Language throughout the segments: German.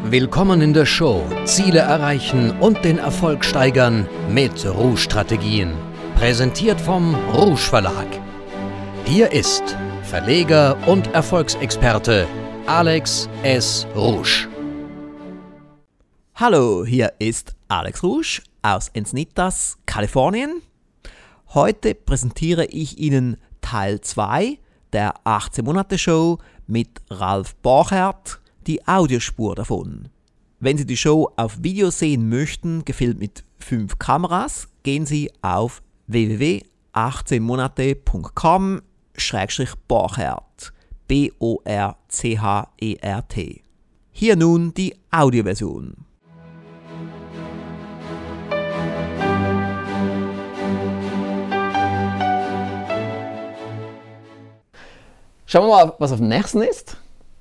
Willkommen in der Show Ziele erreichen und den Erfolg steigern mit Rouge-Strategien. Präsentiert vom Rouge Verlag. Hier ist Verleger und Erfolgsexperte Alex S. Rouge. Hallo, hier ist Alex Rouge aus Encinitas, Kalifornien. Heute präsentiere ich Ihnen Teil 2 der 18-Monate-Show mit Ralf Borchert, die Audiospur davon. Wenn Sie die Show auf Video sehen möchten, gefilmt mit 5 Kameras, gehen Sie auf www.18monate.com/Borchert. B-O-R-C-H-E-R-T. Hier nun die Audioversion. Schauen wir mal, was auf dem nächsten ist.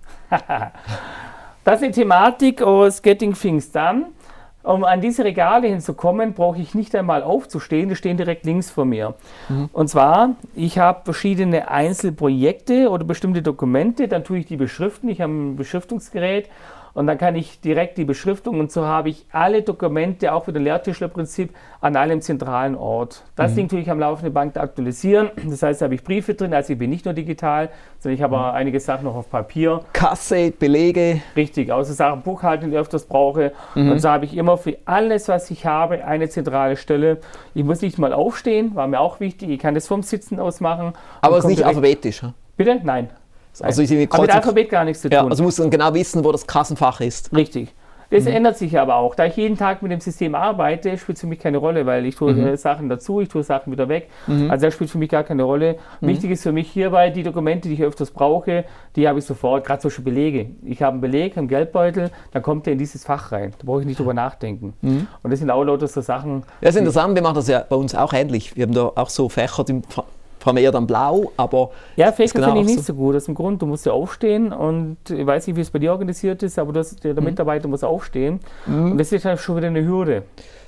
Das ist eine Thematik aus Getting Things Done. Um an diese Regale hinzukommen, brauche ich nicht einmal aufzustehen, die stehen direkt links vor mir. Und zwar, ich habe verschiedene Einzelprojekte oder bestimmte Dokumente, dann tue ich die beschriften, ich habe ein Beschriftungsgerät und dann kann ich direkt die Beschriftung und so habe ich alle Dokumente, auch wieder Lehrtischlerprinzip, an einem zentralen Ort. Das Ding tue ich am laufenden Band aktualisieren, das heißt, da habe ich Briefe drin, also ich bin nicht nur digital, sondern ich habe einige Sachen noch auf Papier. Kasse, Belege. Richtig, außer Sachen Buchhaltung, die ich öfters brauche. Und so habe ich immer für alles, was ich habe, eine zentrale Stelle. Ich muss nicht mal aufstehen, war mir auch wichtig, ich kann das vom Sitzen aus machen. Aber es ist nicht alphabetisch. Hm? Bitte? Nein. Also ich mit Alphabet gar nichts zu tun. Ja, also musst du dann genau wissen, wo das Kassenfach ist. Richtig. Das ändert sich aber auch. Da ich jeden Tag mit dem System arbeite, spielt es für mich keine Rolle, weil ich tue Sachen dazu, ich tue Sachen wieder weg. Also das spielt für mich gar keine Rolle. Wichtig ist für mich hierbei, die Dokumente, die ich öfters brauche, die habe ich sofort, gerade solche Belege. Ich habe einen Beleg, einen Geldbeutel, dann kommt der in dieses Fach rein. Da brauche ich nicht drüber nachdenken. Und das sind auch lauter so Sachen. Ja, das ist interessant, wir machen das ja bei uns auch ähnlich. Wir haben da auch so Fächer, die eher dann blau, aber... Ja, Fächer finde ich nicht so gut. Aus dem Grund, du musst ja aufstehen und ich weiß nicht, wie es bei dir organisiert ist, aber der Mitarbeiter muss aufstehen und das ist dann schon wieder eine Hürde.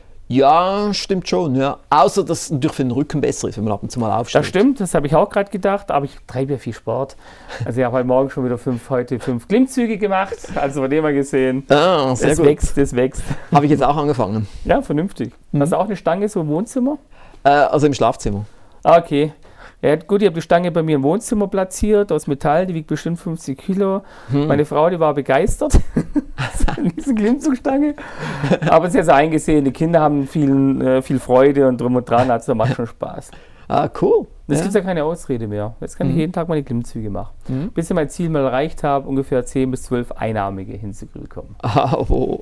Ja, stimmt schon. Ja. Außer, dass es natürlich für den Rücken besser ist, wenn man ab und zu mal aufsteht. Das stimmt, das habe ich auch gerade gedacht, aber ich treibe ja viel Sport. Also ich habe heute Morgen schon wieder 5 Klimmzüge gemacht, also von dem mal gesehen. Ah, sehr gut. Das wächst. Habe ich jetzt auch angefangen. Ja, vernünftig. Hast du auch eine Stange so im Wohnzimmer? Also im Schlafzimmer. Ah, okay. Ja, gut, ich habe die Stange bei mir im Wohnzimmer platziert, aus Metall, die wiegt bestimmt 50 Kilo. Meine Frau, die war begeistert von dieser Klimmzugstange. Aber sie hat es eingesehen, die Kinder haben viel Freude und drum und dran, also macht schon Spaß. Ah, cool. Das gibt ja keine Ausrede mehr. Jetzt kann ich jeden Tag meine Klimmzüge machen. Bis ich mein Ziel mal erreicht habe, ungefähr 10 bis 12 Einarmige hinzubekommen. Ah, wo?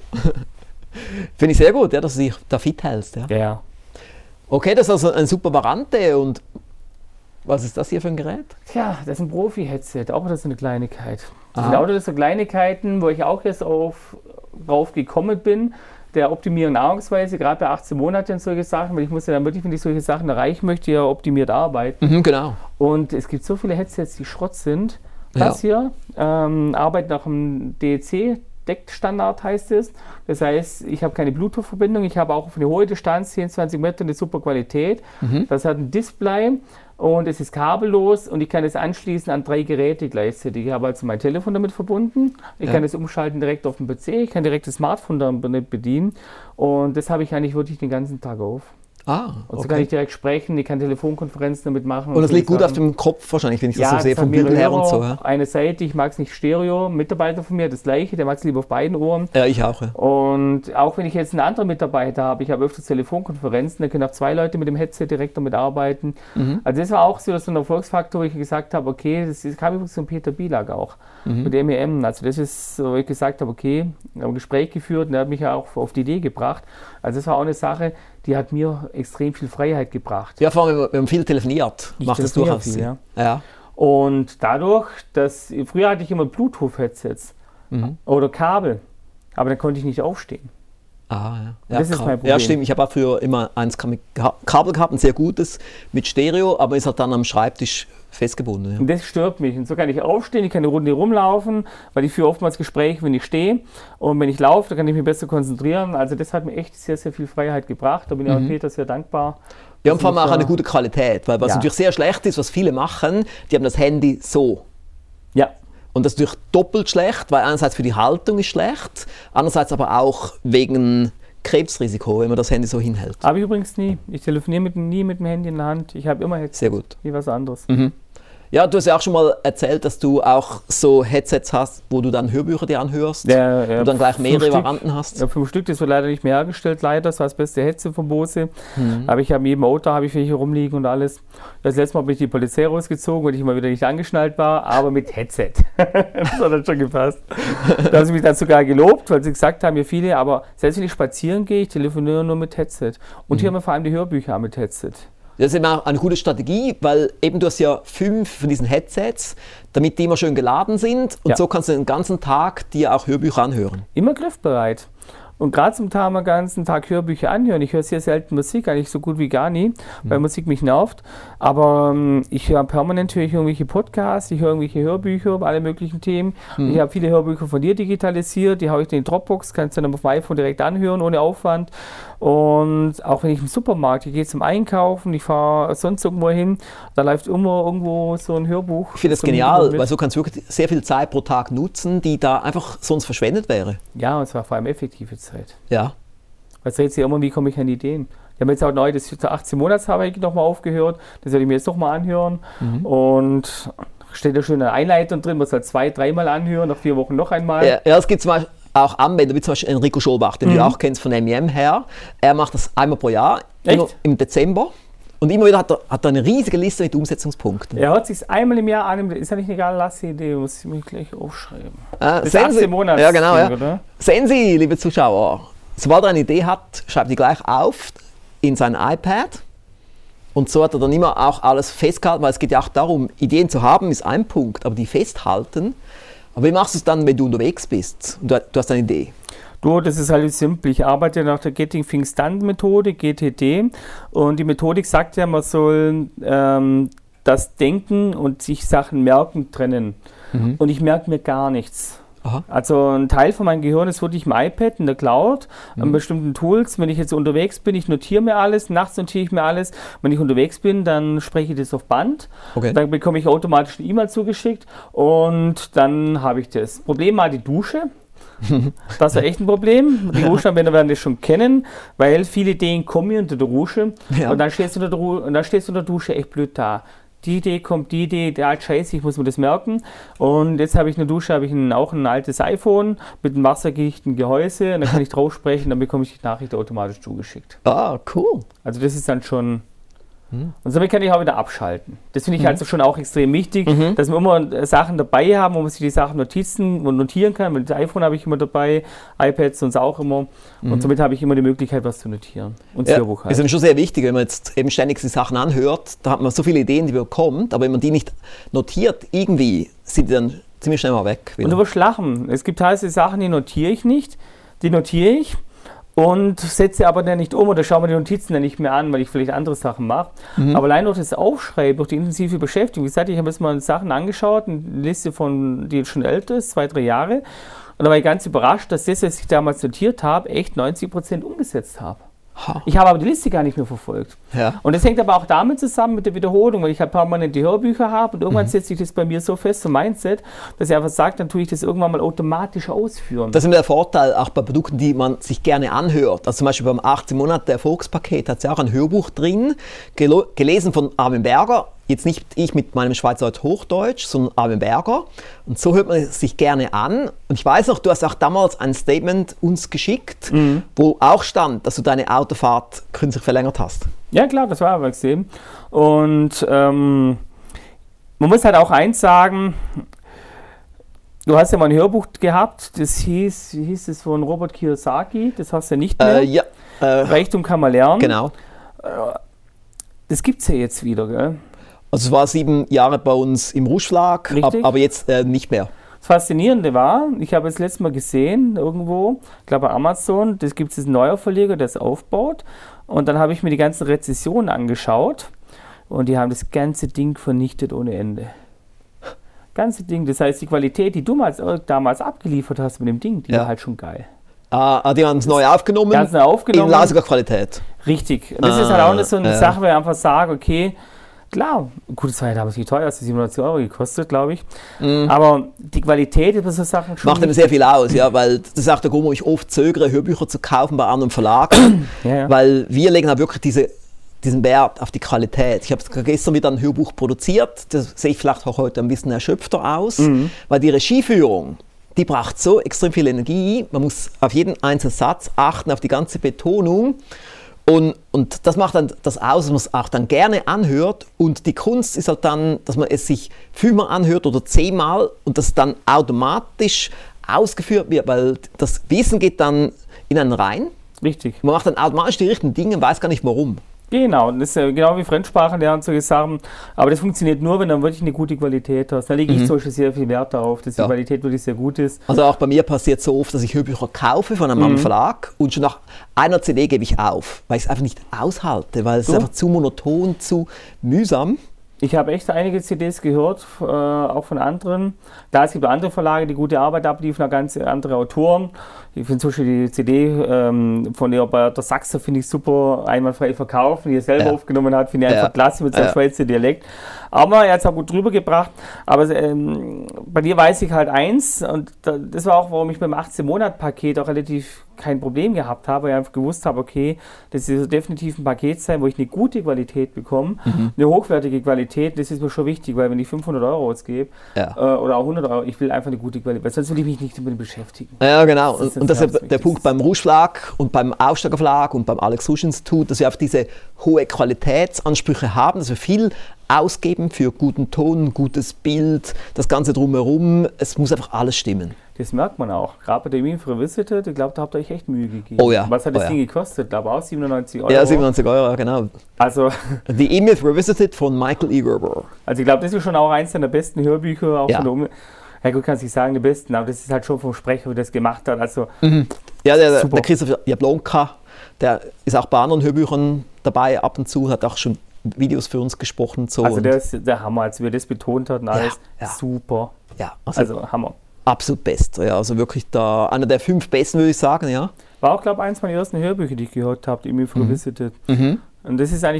Finde ich sehr gut, ja, dass du dich da fit hältst. Ja. Ja. Okay, das ist also eine super Variante und was ist das hier für ein Gerät? Tja, das ist ein Profi-Headset, auch das ist eine Kleinigkeit. Das sind lauter so Kleinigkeiten, wo ich auch jetzt drauf gekommen bin, der optimieren Nahrungsweise, gerade bei 18 Monaten und solche Sachen, weil ich muss ja dann wirklich, wenn ich solche Sachen erreichen möchte, ja optimiert arbeiten. Genau. Und es gibt so viele Headsets, die Schrott sind. Das hier arbeitet nach dem DEC, Deckstandard heißt es. Das heißt, ich habe keine Bluetooth-Verbindung, ich habe auch auf eine hohe Distanz, 10-20 Meter, eine super Qualität. Das hat ein Display und es ist kabellos und ich kann es anschließen an 3 Geräte gleichzeitig. Ich habe also mein Telefon damit verbunden, ich kann es umschalten direkt auf dem PC, ich kann direkt das Smartphone damit bedienen und das habe ich eigentlich wirklich den ganzen Tag auf. Und so kann ich direkt sprechen, ich kann Telefonkonferenzen damit machen. Und es liegt gut auf dem Kopf wahrscheinlich, wenn ich das so sehe, vom Bild her und so. Ja? Eine Seite, ich mag es nicht Stereo, Mitarbeiter von mir das gleiche, der mag es lieber auf beiden Ohren. Ja, ich auch. Ja. Und auch wenn ich jetzt einen anderen Mitarbeiter habe, ich habe öfters Telefonkonferenzen, da können auch 2 Leute mit dem Headset direkt damit arbeiten. Also das war auch so ein Erfolgsfaktor, wo ich gesagt habe, okay, das kam übrigens von Peter Bielag auch, mit MEM. Also das ist so, wo ich gesagt habe, okay, ich habe ein Gespräch geführt und der hat mich ja auch auf die Idee gebracht. Also das war auch eine Sache, die hat mir extrem viel Freiheit gebracht. Ja, vor allem, wenn man viel telefoniert, macht das durchaus Sinn. Ja. Und dadurch, früher hatte ich immer Bluetooth-Headsets oder Kabel, aber dann konnte ich nicht aufstehen. Ja, das ist mein Problem. Ja, stimmt. Ich habe auch früher immer eins mit Kabel gehabt, ein sehr gutes, mit Stereo, aber ist halt dann am Schreibtisch festgebunden. Ja. Und das stört mich. Und so kann ich aufstehen, ich kann eine Runde rumlaufen, weil ich führe oftmals Gespräche, wenn ich stehe. Und wenn ich laufe, dann kann ich mich besser konzentrieren. Also das hat mir echt sehr, sehr viel Freiheit gebracht. Da bin ich auch Peter sehr dankbar. Ja, und vor allem auch eine gute Qualität, weil was natürlich sehr schlecht ist, was viele machen, die haben das Handy so. Ja. Und das ist natürlich doppelt schlecht, weil einerseits für die Haltung ist schlecht, andererseits aber auch wegen Krebsrisiko, wenn man das Handy so hinhält. Habe ich übrigens nie. Ich telefoniere nie mit dem Handy in der Hand. Ich habe immer Headset. Sehr gut. Wie was anderes. Ja, du hast ja auch schon mal erzählt, dass du auch so Headsets hast, wo du dann Hörbücher dir anhörst, wo du dann gleich mehrere Varianten hast. Ja, 5 Stück, das wird leider nicht mehr hergestellt, leider. Das war das beste Headset von Bose. Aber ich habe in jedem Auto welche rumliegen und alles. Das letzte Mal bin ich die Polizei rausgezogen, weil ich mal wieder nicht angeschnallt war, aber mit Headset. Das hat dann schon gepasst. Da haben sie mich dann sogar gelobt, weil sie gesagt haben, mir viele, aber selbst wenn ich spazieren gehe, ich telefoniere nur mit Headset. Und hier haben wir vor allem die Hörbücher mit Headset. Das ist immer eine gute Strategie, weil eben du hast ja 5 von diesen Headsets, damit die immer schön geladen sind und so kannst du den ganzen Tag dir auch Hörbücher anhören. Immer griffbereit. Und gerade zum Thema ganzen Tag Hörbücher anhören. Ich höre sehr selten Musik, eigentlich so gut wie gar nie, weil Musik mich nervt. Aber ich höre permanent irgendwelche Podcasts, ich höre irgendwelche Hörbücher über alle möglichen Themen. Ich habe viele Hörbücher von dir digitalisiert, die haue ich in die Dropbox, kannst du dann auf dem iPhone direkt anhören, ohne Aufwand. Und auch wenn ich im Supermarkt, ich gehe zum Einkaufen, ich fahre sonst irgendwo hin, da läuft immer irgendwo so ein Hörbuch. Ich finde das genial, weil so kannst du wirklich sehr viel Zeit pro Tag nutzen, die da einfach sonst verschwendet wäre. Ja, und zwar vor allem effektive Zeit. Ja. Weil es dreht sich immer, wie komme ich an Ideen. Wir haben jetzt auch neu das 18 Monats habe ich nochmal aufgehört, das werde ich mir jetzt nochmal anhören. Und steht da schön eine Einleitung drin, muss halt 2-3 Mal anhören, nach 4 Wochen noch einmal. Ja, es gibt zum Beispiel auch Anwender, wie zum Beispiel Enrico Scholbach, den du auch kennst von MEM her. Er macht das einmal pro Jahr, immer im Dezember. Und immer wieder hat er eine riesige Liste mit Umsetzungspunkten. Er hört sich einmal im Jahr an, ist ja nicht eine geile Idee, muss ich mir gleich aufschreiben. Das 18 Monate. Ja, genau. Ja. Sehen Sie, liebe Zuschauer, sobald er eine Idee hat, schreibt die gleich auf in sein iPad. Und so hat er dann immer auch alles festgehalten, weil es geht ja auch darum, Ideen zu haben ist ein Punkt, aber die festhalten. Aber wie machst du es dann, wenn du unterwegs bist und du hast eine Idee? Du, das ist halt simpel. Ich arbeite nach der Getting Things Done Methode, GTD. Und die Methodik sagt ja, man soll das Denken und sich Sachen merken trennen. Und ich merke mir gar nichts. Aha. Also ein Teil von meinem Gehirn ist wirklich im iPad, in der Cloud, an bestimmten Tools. Wenn ich jetzt unterwegs bin, ich notiere mir alles, nachts notiere ich mir alles. Wenn ich unterwegs bin, dann spreche ich das auf Band. Okay. Dann bekomme ich automatisch eine E-Mail zugeschickt und dann habe ich das. Problem war die Dusche. Das ist echt ein Problem. Die Duschanwender werden das schon kennen, weil viele Ideen kommen hier unter der Dusche und dann stehst du unter der Dusche echt blöd da. Die Idee kommt, die Idee, der Scheiße, ich muss mir das merken. Und jetzt habe ich in der Dusche auch ein altes iPhone mit einem wasserdichten Gehäuse und dann kann ich drauf sprechen, dann bekomme ich die Nachricht automatisch zugeschickt. Ah, cool. Also das ist dann schon... Und somit kann ich auch wieder abschalten. Das finde ich also schon auch extrem wichtig, dass wir immer Sachen dabei haben, wo man sich die Sachen notieren kann. Mit dem iPhone habe ich immer dabei, iPads sonst auch immer. Und somit habe ich immer die Möglichkeit, was zu notieren. Und das Hörbuch halt. Ist schon sehr wichtig, wenn man jetzt eben ständig die Sachen anhört, da hat man so viele Ideen, die man bekommt, aber wenn man die nicht notiert, irgendwie sind die dann ziemlich schnell mal weg. Wieder. Und du wirst lachen. Es gibt heiße Sachen, die notiere ich nicht, die notiere ich. Und setze aber dann nicht um oder schaue mir die Notizen dann nicht mehr an, weil ich vielleicht andere Sachen mache. Aber allein durch das Aufschreiben, durch die intensive Beschäftigung, wie gesagt, ich habe jetzt mal Sachen angeschaut, eine Liste von, die jetzt schon älter ist, 2-3 Jahre. Und da war ich ganz überrascht, dass das, was ich damals notiert habe, echt 90% umgesetzt habe. Ich habe aber die Liste gar nicht mehr verfolgt. Ja. Und das hängt aber auch damit zusammen mit der Wiederholung, weil ich halt permanent die Hörbücher habe und irgendwann setzt sich das bei mir so fest, so Mindset, dass ich einfach sage, dann tue ich das irgendwann mal automatisch ausführen. Das ist der Vorteil auch bei Produkten, die man sich gerne anhört. Also zum Beispiel beim 18 Monate Erfolgspaket hat es ja auch ein Hörbuch drin, gelesen von Armin Berger. Jetzt nicht ich mit meinem Schweizerdeutsch Hochdeutsch, sondern Armin Berger. Und so hört man es sich gerne an. Und ich weiß noch, du hast auch damals ein Statement uns geschickt, wo auch stand, dass du deine Autofahrt künstlich verlängert hast. Ja klar, das war aber gesehen. Und man muss halt auch eins sagen, du hast ja mal ein Hörbuch gehabt, das hieß es von Robert Kiyosaki, das hast du ja nicht mehr. Reichtum kann man lernen. Genau. Das gibt es ja jetzt wieder, gell? Also es war 7 Jahre bei uns im Rouge-Verlag, aber jetzt nicht mehr. Das Faszinierende war, ich habe es letztes Mal gesehen, irgendwo, ich glaube bei Amazon, das gibt es einen neuer Verleger, der es aufbaut. Und dann habe ich mir die ganzen Rezensionen angeschaut und die haben das ganze Ding vernichtet ohne Ende. Ganze Ding, das heißt die Qualität, die du damals abgeliefert hast mit dem Ding, die war halt schon geil. Die haben es neu aufgenommen, in Laserqualität. Richtig. Und das ist halt auch so eine Sache, wo ich einfach sage, okay, Klar, gut, das war ja damals nicht teuer, das hat 790 € gekostet, glaube ich. Aber die Qualität über so Sachen schon. Macht eben sehr viel aus, ja, weil das ist auch der Grund, warum ich oft zögere, Hörbücher zu kaufen bei anderen Verlagen. Weil wir legen halt wirklich diesen Wert auf die Qualität. Ich habe gestern wieder ein Hörbuch produziert, das sehe ich vielleicht auch heute ein bisschen erschöpfter aus, weil die Regieführung, die braucht so extrem viel Energie, man muss auf jeden einzelnen Satz achten, auf die ganze Betonung. Und das macht dann das aus, dass man es auch dann gerne anhört. Und die Kunst ist halt dann, dass man es sich 5-mal anhört oder 10-mal und das dann automatisch ausgeführt wird, weil das Wissen geht dann in einen rein. Richtig. Man macht dann automatisch die richtigen Dinge und weiß gar nicht warum. Genau, das ist ja genau wie Fremdsprachen lernen, solche Sachen. Aber das funktioniert nur, wenn du wirklich eine gute Qualität hast. Da lege ich zum Beispiel sehr viel Wert darauf, dass die Qualität wirklich sehr gut ist. Also auch bei mir passiert so oft, dass ich Hörbücher kaufe von einem anderen Verlag und schon nach einer CD gebe ich auf, weil ich es einfach nicht aushalte, weil es ist einfach zu monoton, zu mühsam. Ich habe echt einige CDs gehört, auch von anderen. Da es gibt andere Verlage, die gute Arbeit abliefern, ganz andere Autoren. Ich finde zum Beispiel die CD von der Sachser finde ich super einwandfrei verkaufen, die er selber aufgenommen hat, finde ich einfach klasse mit seinem Schweizer Dialekt. Aber er hat es auch gut drüber gebracht. Aber bei dir weiß ich halt eins, und das war auch, warum ich beim 18-Monat-Paket auch relativ kein Problem gehabt habe, weil ich einfach gewusst habe, okay, das ist definitiv ein Paket sein, wo ich eine gute Qualität bekomme, eine hochwertige Qualität, das ist mir schon wichtig, weil wenn ich 500 € ausgebe oder auch 100 €, ich will einfach eine gute Qualität, weil sonst will ich mich nicht damit beschäftigen. Ja, genau. Und das ist der Punkt beim Rouge Verlag und beim Aufsteiger Verlag und beim Alex Rouge Institut, dass wir auf diese hohe Qualitätsansprüche haben, dass wir viel ausgeben für guten Ton, gutes Bild, das Ganze drumherum. Es muss einfach alles stimmen. Das merkt man auch. Gerade bei dem Info Revisited, ich glaube, da habt ihr euch echt Mühe gegeben. Oh ja. Was hat das Ding gekostet? Ich glaube auch 97 €. Ja, 97 €, genau. Also The E-Myth Revisited von Michael E. Gerber. Also ich glaube, das ist schon auch eins der besten Hörbücher, auch von der ja gut, kannst du nicht sagen, die besten, aber das ist halt schon vom Sprecher, der das gemacht hat. Also, ja, der Christoph Jablonka, der ist auch bei anderen Hörbüchern dabei ab und zu, hat auch schon Videos für uns gesprochen. Und so. Also der ist der Hammer, als wir das betont hatten, alles super. Ja, also Hammer. Absolut best. Ja, also wirklich da einer der 5 besten, würde ich sagen, ja. War auch, glaube ich, eins meiner ersten Hörbücher, die ich gehört habe, die mir Revisited. Und das ist eigentlich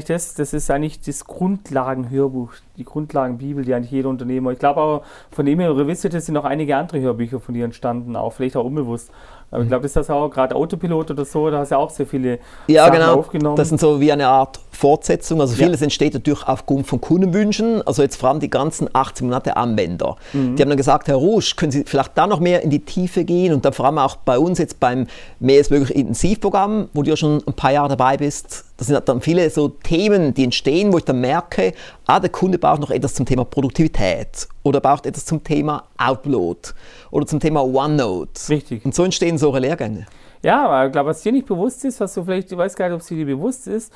das Grundlagenhörbuch, die Grundlagenbibel, die eigentlich jeder Unternehmer, ich glaube auch von dem her Revisited sind noch einige andere Hörbücher von dir entstanden, auch vielleicht auch unbewusst. Aber ich glaube, das ist auch gerade Autopilot oder so, da hast du ja auch sehr viele Sachen aufgenommen. Das sind so wie eine Art Fortsetzung. Also vieles entsteht natürlich aufgrund von Kundenwünschen. Also jetzt vor allem die ganzen 18 Monate Anwender. Die haben dann gesagt, Herr Rouge, können Sie vielleicht da noch mehr in die Tiefe gehen? Und dann vor allem auch bei uns jetzt beim Mehr ist möglich Intensivprogramm, wo du ja schon ein paar Jahre dabei bist. Das sind dann viele so Themen, die entstehen, wo ich dann merke, der Kunde braucht noch etwas zum Thema Produktivität oder braucht etwas zum Thema Outload oder zum Thema OneNote. Richtig. Und so entstehen solche Lehrgänge. Ja, aber ich glaube, was dir nicht bewusst ist, was du vielleicht, ich weiß gar nicht, ob es dir bewusst ist,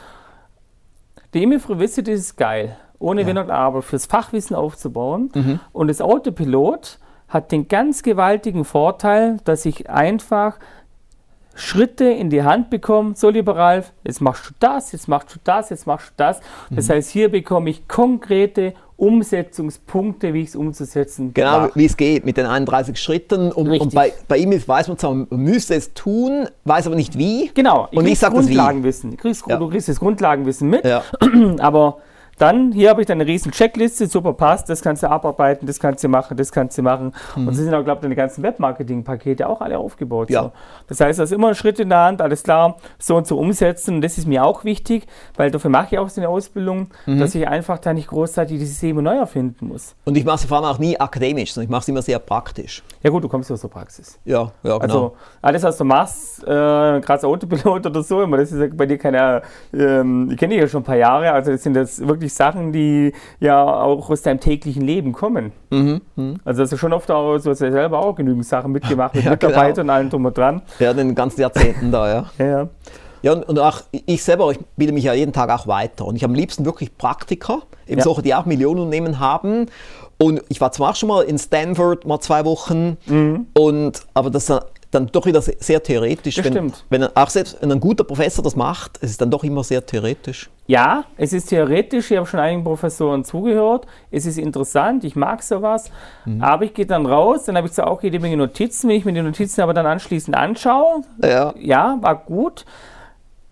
die E-Mail Revisited ist geil, ohne Wenn und Aber, fürs Fachwissen aufzubauen. Und das Autopilot hat den ganz gewaltigen Vorteil, dass ich einfach Schritte in die Hand bekommen, so lieber Ralf, jetzt machst du das, jetzt machst du das, jetzt machst du das. Das heißt, hier bekomme ich konkrete Umsetzungspunkte, wie ich es umzusetzen Genau, wie es geht mit den 31 Schritten. Und bei ihm weiß man zwar, man müsste es tun, weiß aber nicht wie. Genau, und ich sage das wie. Du kriegst das Grundlagenwissen mit, aber dann, hier habe ich dann eine riesen Checkliste, super passt, das kannst du abarbeiten, das kannst du machen, das kannst du machen. Und so sind auch, glaube ich, deine ganzen Webmarketing-Pakete auch alle aufgebaut. Ja. So. Das heißt, da ist immer ein Schritt in der Hand, alles klar, so und so umsetzen. Und das ist mir auch wichtig, weil dafür mache ich auch so eine Ausbildung, dass ich einfach da nicht großartig dieses System neu erfinden muss. Und ich mache es vor allem auch nie akademisch, sondern ich mache es immer sehr praktisch. Ja gut, du kommst ja aus der Praxis. Ja, genau. Also alles, was du machst, gerade so Autopilot oder so, immer, das ist ja bei dir keine, ich kenne dich ja schon ein paar Jahre, also das sind das wirklich Sachen, die ja auch aus deinem täglichen Leben kommen. Also hast du schon oft auch, so hast du ja selber auch genügend Sachen mitgemacht, mit Mitarbeitern und allem drum und dran. Ja, in den ganzen Jahrzehnten da, ja. Ja, und auch ich selber, ich bilde mich ja jeden Tag auch weiter. Und ich habe am liebsten wirklich Praktiker, eben solche, die auch Millionenunternehmen haben. Und ich war zwar schon mal in Stanford, mal 2 Wochen, aber das dann doch wieder sehr theoretisch. Das stimmt. Auch selbst wenn ein guter Professor das macht, es ist dann doch immer sehr theoretisch. Ja, es ist theoretisch, ich habe schon einigen Professoren zugehört, es ist interessant, ich mag sowas, aber ich gehe dann raus, dann habe ich zwar auch jede Menge Notizen, wenn ich mir die Notizen aber dann anschließend anschaue, ja war gut.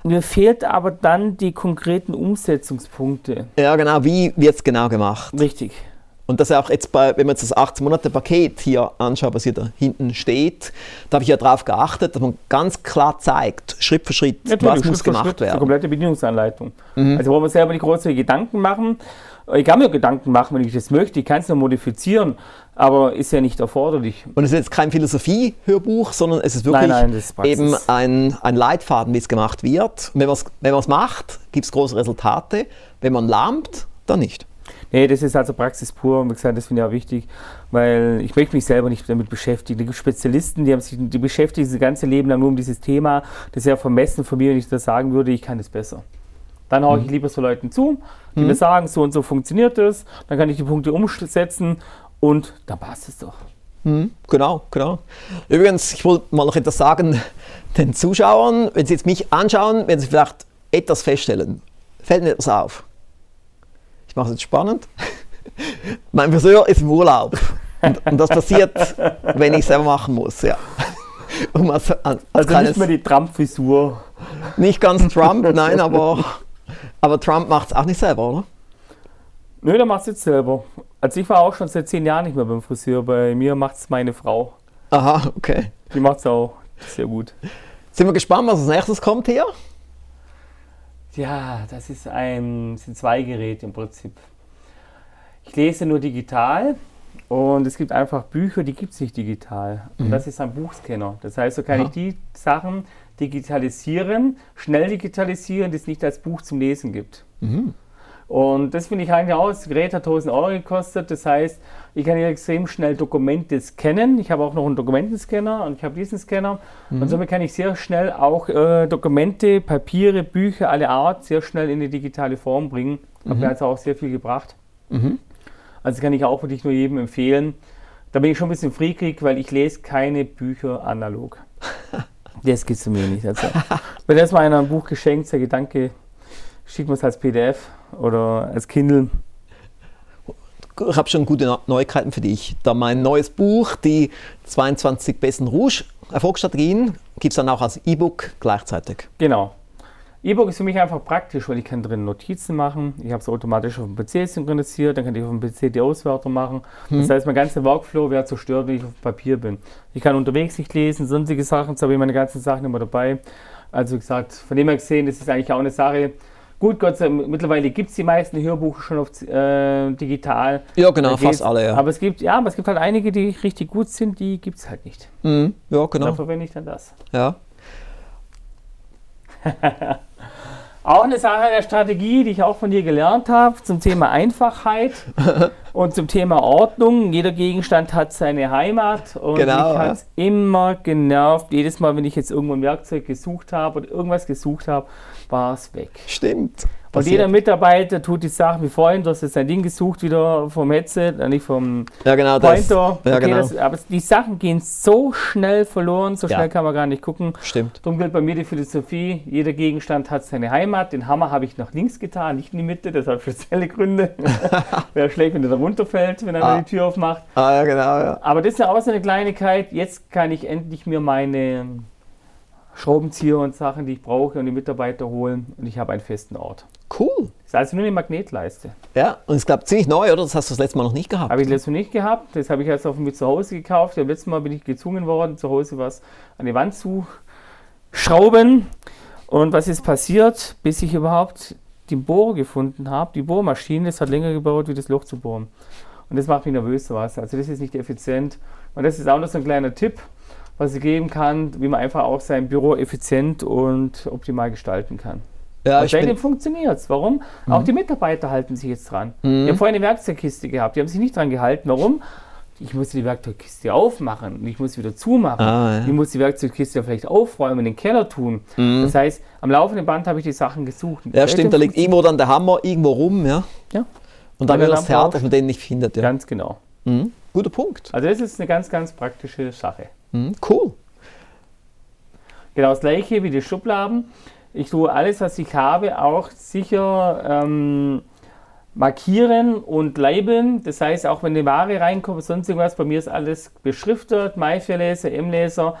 Mir fehlt aber dann die konkreten Umsetzungspunkte. Ja, genau. Wie wird es genau gemacht? Richtig. Und das ist auch jetzt wenn man jetzt das 18-Monate-Paket hier anschaut, was hier da hinten steht, da habe ich ja darauf geachtet, dass man ganz klar zeigt, Schritt für Schritt, was muss gemacht werden. Eine komplette Bedienungsanleitung. Also wo wir selber die großen Gedanken machen. Ich kann mir Gedanken machen, wenn ich das möchte. Ich kann es nur modifizieren, aber ist ja nicht erforderlich. Und es ist jetzt kein Philosophie-Hörbuch, sondern es ist wirklich das ist eben ein Leitfaden, wie es gemacht wird. Und wenn man es macht, gibt es große Resultate. Wenn man lahmt, dann nicht. Nee, das ist also Praxis pur und wie gesagt, das finde ich auch wichtig, weil ich möchte mich selber nicht damit beschäftigen. Es gibt Spezialisten, die beschäftigen sich das ganze Leben lang nur um dieses Thema. Das ist ja vermessen von mir, wenn ich das sagen würde, ich kann das besser. Dann haue ich lieber so Leuten zu, die mir sagen, so und so funktioniert das, dann kann ich die Punkte umsetzen und dann passt es doch. Genau. Übrigens, ich wollte mal noch etwas sagen den Zuschauern, wenn sie jetzt mich anschauen, werden sie vielleicht etwas feststellen. Fällt mir etwas auf. Ich mache es jetzt spannend. Mein Friseur ist im Urlaub. Und das passiert, wenn ich es selber machen muss. Ja. Also nicht mehr die Trump-Frisur. Nicht ganz Trump, nein, aber Trump macht es auch nicht selber, oder? Nö, der macht es jetzt selber. Also ich war auch schon seit 10 Jahren nicht mehr beim Friseur. Bei mir macht es meine Frau. Aha, okay. Die macht es auch sehr gut. Sind wir gespannt, was als nächstes kommt hier? Ja, das sind 2 Geräte im Prinzip. Ich lese nur digital und es gibt einfach Bücher, die gibt es nicht digital. Und das ist ein Buchscanner. Das heißt, so kann ich die Sachen digitalisieren, schnell digitalisieren, die es nicht als Buch zum Lesen gibt. Und das finde ich eigentlich auch, das Gerät hat 1.000 Euro gekostet, das heißt, ich kann hier extrem schnell Dokumente scannen. Ich habe auch noch einen Dokumentenscanner und ich habe diesen Scanner. Und somit kann ich sehr schnell auch Dokumente, Papiere, Bücher, alle Art sehr schnell in die digitale Form bringen. Hat mir also auch sehr viel gebracht. Also kann ich auch wirklich nur jedem empfehlen. Da bin ich schon ein bisschen freakig, weil ich lese keine Bücher analog. Das gibt es mir nicht. Also, wenn das mal einer ein Buch geschenkt, der Gedanke, schickt man es als PDF oder als Kindle. Ich habe schon gute Neuigkeiten für dich. Da mein neues Buch, die 22 besten Rouge-Erfolgsstrategien, gibt es dann auch als E-Book gleichzeitig. Genau. E-Book ist für mich einfach praktisch, weil ich kann drin Notizen machen. Ich habe es automatisch auf dem PC synchronisiert, dann kann ich auf dem PC die Auswertung machen. Das heißt, mein ganzer Workflow wäre zerstört, wenn ich auf Papier bin. Ich kann unterwegs nicht lesen, sonstige Sachen, jetzt habe ich meine ganzen Sachen immer dabei. Also wie gesagt, von dem her gesehen, das ist eigentlich auch eine Sache. Gut, Gott sei Dank, mittlerweile gibt es die meisten Hörbücher schon auf digital. Ja, genau, fast alle, ja. Aber es gibt halt einige, die richtig gut sind, die gibt es halt nicht. Ja, genau. Da verwende ich dann das. Ja. Auch eine Sache der Strategie, die ich auch von dir gelernt habe, zum Thema Einfachheit und zum Thema Ordnung. Jeder Gegenstand hat seine Heimat und genau, mich hat es immer genervt. Jedes Mal, wenn ich jetzt irgendwo ein Werkzeug gesucht habe oder irgendwas gesucht habe, war es weg. Stimmt. Und jeder Mitarbeiter tut die Sachen wie vorhin, du hast jetzt sein Ding gesucht wieder vom Headset, nicht vom Pointer. Aber die Sachen gehen so schnell verloren, so schnell kann man gar nicht gucken. Stimmt. Darum gilt bei mir die Philosophie, jeder Gegenstand hat seine Heimat. Den Hammer habe ich nach links getan, nicht in die Mitte, das hat spezielle Gründe. Wäre schlecht, wenn der da runterfällt, wenn er die Tür aufmacht. Ja, genau. Ja. Aber das ist ja auch so eine Kleinigkeit, jetzt kann ich endlich mir meine Schraubenzieher und Sachen, die ich brauche und die Mitarbeiter holen und ich habe einen festen Ort. Cool. Das ist also nur eine Magnetleiste. Ja, und ich glaube ziemlich neu, oder? Das hast du das letzte Mal noch nicht gehabt. Habe ich letztes Mal nicht gehabt. Das habe ich jetzt auch mit zu Hause gekauft. Das letzte Mal bin ich gezwungen worden, zu Hause was an die Wand zu schrauben. Und was ist passiert, bis ich überhaupt den Bohrer gefunden habe? Die Bohrmaschine, das hat länger gebraucht, wie das Loch zu bohren. Und das macht mich nervös, sowas. Also das ist nicht effizient. Und das ist auch noch so ein kleiner Tipp, was ich geben kann, wie man einfach auch sein Büro effizient und optimal gestalten kann. Ja, und seitdem funktioniert es. Warum? Auch die Mitarbeiter halten sich jetzt dran. Die haben vorhin eine Werkzeugkiste gehabt, die haben sich nicht dran gehalten. Warum? Ich muss die Werkzeugkiste aufmachen und ich muss wieder zumachen. Ich muss die Werkzeugkiste vielleicht aufräumen, in den Keller tun. Das heißt, am laufenden Band habe ich die Sachen gesucht. Ja, stimmt, da liegt irgendwo dann der Hammer irgendwo rum. Ja. Und dann wird das Theater, dass man den nicht findet. Ja. Ganz genau. Guter Punkt. Also das ist eine ganz, ganz praktische Sache. Cool. Genau das gleiche wie die Schubladen. Ich tue alles, was ich habe, auch sicher markieren und labeln. Das heißt, auch wenn eine Ware reinkommt, sonst irgendwas, bei mir ist alles beschriftet, Maifia-Leser, M-Leser,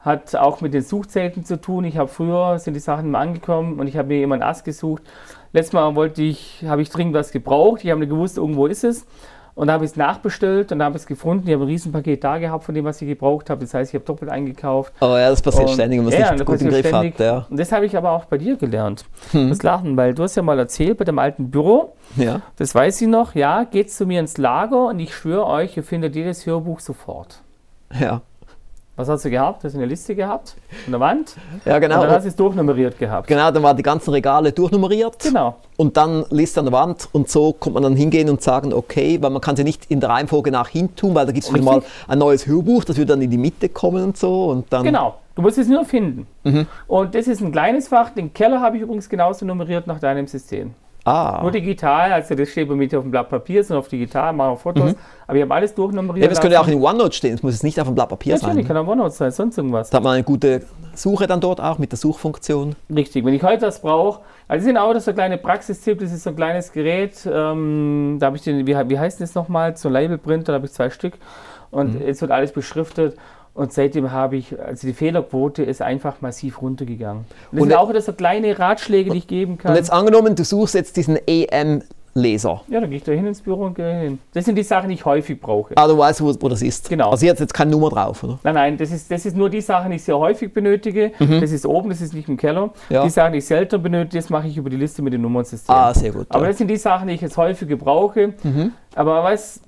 hat auch mit den Suchzeiten zu tun. Sind die Sachen immer angekommen und ich habe mir immer einen Ast gesucht. Letztes Mal habe ich dringend was gebraucht. Ich habe nicht gewusst, irgendwo ist es. Und da habe ich es nachbestellt und da habe ich es gefunden. Ich habe ein Riesenpaket da gehabt von dem, was ich gebraucht habe. Das heißt, ich habe doppelt eingekauft. Oh ja, das passiert ständig, wenn man es nicht gut im Griff hat. Ja. Und das habe ich aber auch bei dir gelernt. Das Lachen, weil du hast ja mal erzählt, bei dem alten Büro, das weiß ich noch, geht zu mir ins Lager und ich schwöre euch, ihr findet jedes Hörbuch sofort. Ja. Was hast du gehabt? Hast du eine Liste gehabt? An der Wand? Ja, genau. Und dann hast du es durchnummeriert gehabt. Genau, dann waren die ganzen Regale durchnummeriert. Genau. Und dann Liste an der Wand und so kommt man dann hingehen und sagen, okay, weil man kann sie nicht in der Reihenfolge nach hin tun, weil da gibt es wieder mal ein neues Hörbuch, das wird dann in die Mitte kommen und so. Und dann genau, du musst es nur finden. Und das ist ein kleines Fach, den Keller habe ich übrigens genauso nummeriert nach deinem System. Nur digital, also das steht bei mir nicht auf dem Blatt Papier, sondern auf digital, machen wir Fotos. Aber ich habe alles durchnummeriert. Ja, das könnte ja auch in OneNote stehen, es muss jetzt nicht auf dem Blatt Papier sein. Natürlich, kann auch OneNote sein, sonst irgendwas. Da hat man eine gute Suche dann dort auch mit der Suchfunktion. Richtig, wenn ich heute das brauche, also das sind auch so kleine Praxistipp, das ist so ein kleines Gerät, da habe ich den, wie heißt das nochmal, so ein Labelprinter, da habe ich 2 Stück und jetzt wird alles beschriftet. Und seitdem habe ich, also die Fehlerquote ist einfach massiv runtergegangen. Und das sind auch so kleine Ratschläge, die ich geben kann. Und jetzt angenommen, du suchst jetzt diesen EM-Leser. Ja, dann gehe ich da hin ins Büro und gehe hin. Das sind die Sachen, die ich häufig brauche. Ah, du weißt, wo das ist. Genau. Also hier hat jetzt keine Nummer drauf, oder? Nein, das ist nur die Sachen, die ich sehr häufig benötige. Das ist oben, das ist nicht im Keller. Ja. Die Sachen, die ich selten benötige, das mache ich über die Liste mit den Nummernsystem. Ah, sehr gut. Aber das sind die Sachen, die ich jetzt häufiger brauche. Aber das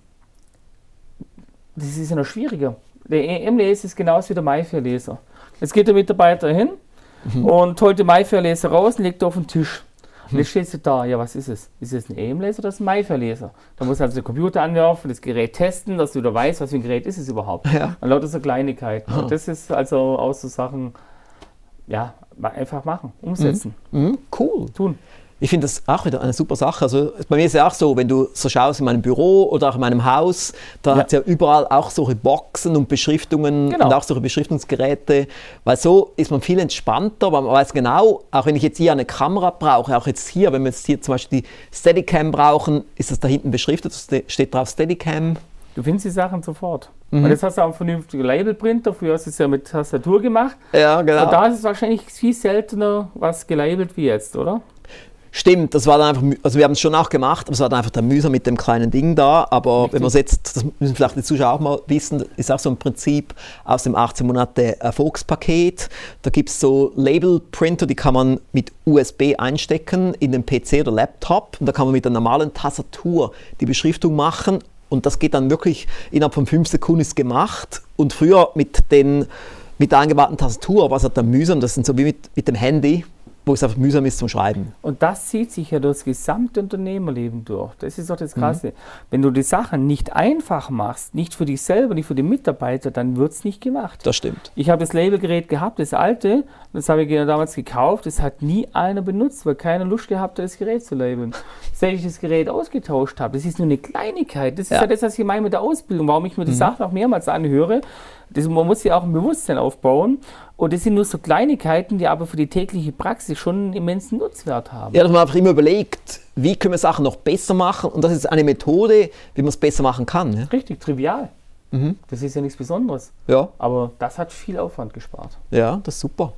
ist ja noch schwieriger. Der EM-Leser ist genauso wie der MyFair-Leser. Jetzt geht der Mitarbeiter hin und holt den MyFair-Leser raus und legt auf den Tisch. Und jetzt steht du da, ja, was ist es? Ist es ein EM-Leser oder ist es ein MyFair-Leser? Da muss also der Computer anwerfen, das Gerät testen, dass du da weißt, was für ein Gerät ist es überhaupt. Ja. Und lauter so Kleinigkeiten. Und das ist also auch so Sachen, einfach machen, umsetzen. Cool. Tun. Ich finde das auch wieder eine super Sache. Also bei mir ist es ja auch so, wenn du so schaust in meinem Büro oder auch in meinem Haus, da hat es ja überall auch solche Boxen und Beschriftungen und auch solche Beschriftungsgeräte, weil so ist man viel entspannter, weil man weiß genau, auch wenn ich jetzt hier eine Kamera brauche, auch jetzt hier, wenn wir jetzt hier zum Beispiel die Steadicam brauchen, ist das da hinten beschriftet, steht drauf Steadicam. Du findest die Sachen sofort. Und jetzt hast du auch einen vernünftigen Labelprinter, früher hast du es ja mit Tastatur gemacht. Ja, genau. Und da ist es wahrscheinlich viel seltener was gelabelt wie jetzt, oder? Stimmt, das war dann einfach, also wir haben es schon auch gemacht, aber es war dann einfach der mühsam mit dem kleinen Ding da. Aber wenn man es jetzt, das müssen vielleicht die Zuschauer auch mal wissen, ist auch so ein Prinzip aus dem 18 Monate Erfolgspaket. Da gibt es so Labelprinter, die kann man mit USB einstecken in den PC oder Laptop. Und da kann man mit einer normalen Tastatur die Beschriftung machen. Und das geht dann wirklich innerhalb von 5 Sekunden ist gemacht. Und früher mit der eingebauten Tastatur war es halt dann mühsam, das sind so wie mit dem Handy, wo es einfach mühsam ist zum Schreiben. Und das zieht sich ja durch das gesamte Unternehmerleben durch. Das ist doch das Krasse. Wenn du die Sachen nicht einfach machst, nicht für dich selber, nicht für die Mitarbeiter, dann wird es nicht gemacht. Das stimmt. Ich habe das Labelgerät gehabt, das alte, das habe ich damals gekauft, das hat nie einer benutzt, weil keiner Lust gehabt hat, das Gerät zu labeln. Seit ich das Gerät ausgetauscht habe, das ist nur eine Kleinigkeit. Das ist ja das, was ich meine mit der Ausbildung, warum ich mir die Sachen auch mehrmals anhöre. Man muss ja auch ein Bewusstsein aufbauen. Und das sind nur so Kleinigkeiten, die aber für die tägliche Praxis schon einen immensen Nutzwert haben. Ja, dass man einfach immer überlegt, wie können wir Sachen noch besser machen. Und das ist eine Methode, wie man es besser machen kann. Ja? Richtig, trivial. Das ist ja nichts Besonderes. Ja. Aber das hat viel Aufwand gespart. Ja, das ist super.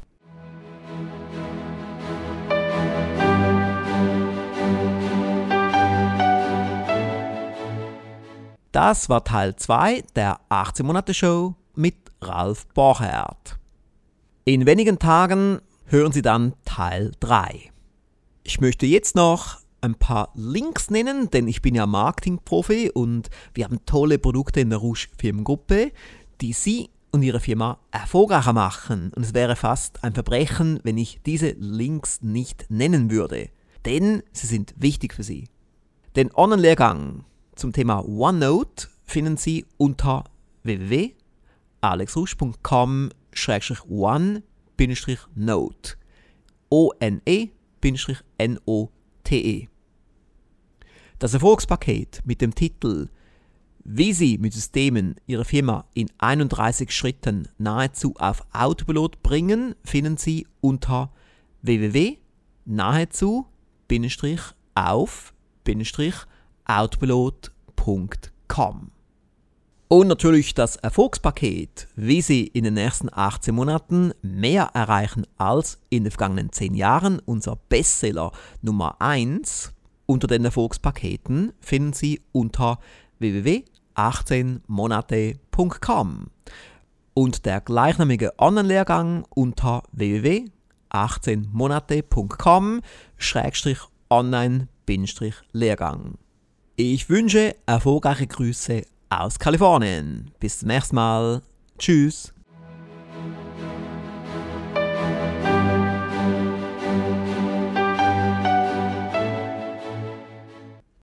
Das war Teil 2 der 18 Monate Show mit Ralf Borchert. In wenigen Tagen hören Sie dann Teil 3. Ich möchte jetzt noch ein paar Links nennen, denn ich bin ja Marketingprofi und wir haben tolle Produkte in der Rouge Firmengruppe, die Sie und Ihre Firma erfolgreicher machen. Und es wäre fast ein Verbrechen, wenn ich diese Links nicht nennen würde, denn sie sind wichtig für Sie. Den Online-Lehrgang zum Thema OneNote finden Sie unter www.alexrusch.com/one-note. ONE-NOTE. Das Erfolgspaket mit dem Titel Wie Sie mit Systemen Ihre Firma in 31 Schritten nahezu auf Autopilot bringen, finden Sie unter www.nahezu-auf-autopilot.com. Und natürlich das Erfolgspaket, wie Sie in den nächsten 18 Monaten mehr erreichen als in den vergangenen 10 Jahren, unser Bestseller Nummer 1. Unter den Erfolgspaketen finden Sie unter www.18monate.com und der gleichnamige Online-Lehrgang unter www.18monate.com/online-Lehrgang. Ich wünsche erfolgreiche Grüße aus Kalifornien. Bis zum nächsten Mal. Tschüss.